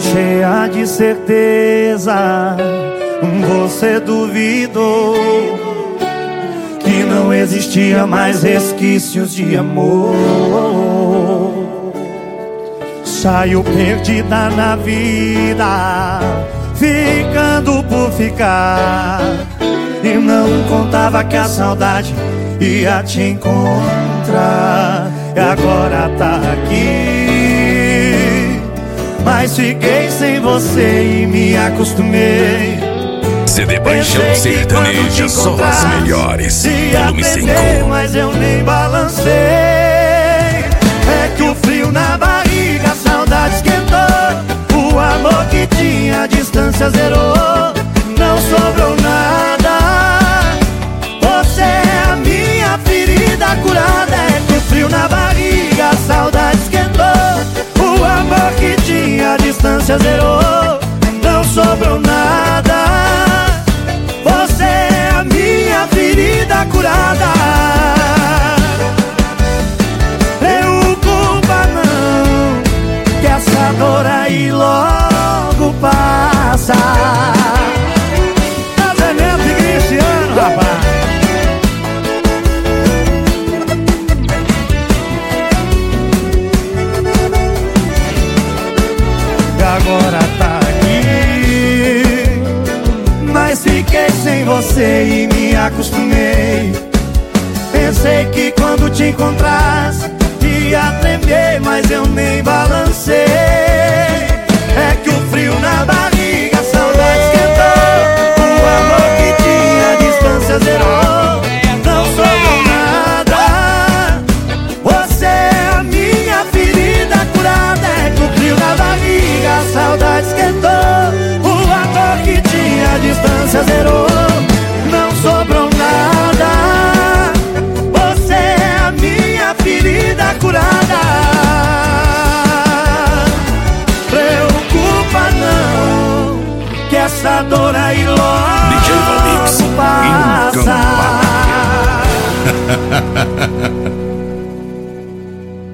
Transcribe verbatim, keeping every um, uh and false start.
cheia de certeza, você duvidou que não existia mais resquícios de amor. Saiu perdida na vida, ficando por ficar, e não contava que a saudade ia te encontrar. E agora tá aqui, mas fiquei sem você e me acostumei. C D Paixão Sertaneja, só as melhores. Volume cinco. Mas eu nem balancei. É que o frio na barriga, a saudade esquentou. O amor que tinha, a distância zerou. Não sobrou nada. Você é a minha ferida curada. É que o frio na barriga, a saudade esquentou. O amor que tinha, a distância zerou. Não sobrou nada. Você é a minha ferida curada. Preocupa não, que essa dor aí logo passa. Casamento de Cristiano, rapaz. E agora tá aqui, mas fiquei sem você e me acostumei. Pensei que quando te encontrasse ia tremer, mas eu nem balancei. É que o frio na barriga, a saudade esquentou. O amor que tinha, a distância zerou. Não sobrou nada. Você é a minha ferida curada. É que o frio na barriga, a saudade esquentou. O amor que tinha, a distância zerou. Não sobrou nada. Você é a minha ferida curada. Preocupa não, que essa dor aí logo D J Valmix passa.